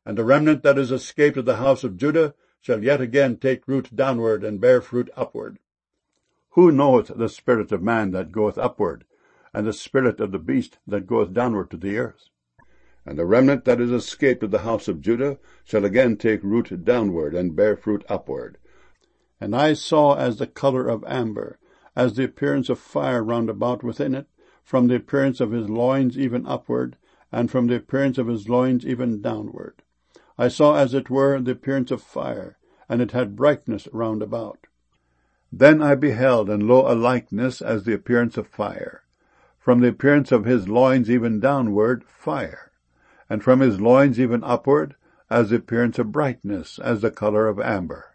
And the remnant that is escaped of the house of Judah shall yet again take root downward, and bear fruit upward. Who knoweth the spirit of man that goeth upward, and the spirit of the beast that goeth downward to the earth? And the remnant that is escaped of the house of Judah shall again take root downward, and bear fruit upward. And I saw as the colour of amber, as the appearance of fire round about within it, from the appearance of his loins even upward, and from the appearance of his loins even downward. I saw as it were the appearance of fire, and it had brightness round about. Then I beheld, and lo, a likeness as the appearance of fire. From the appearance of his loins even downward, fire. And from his loins even upward, as the appearance of brightness, as the colour of amber.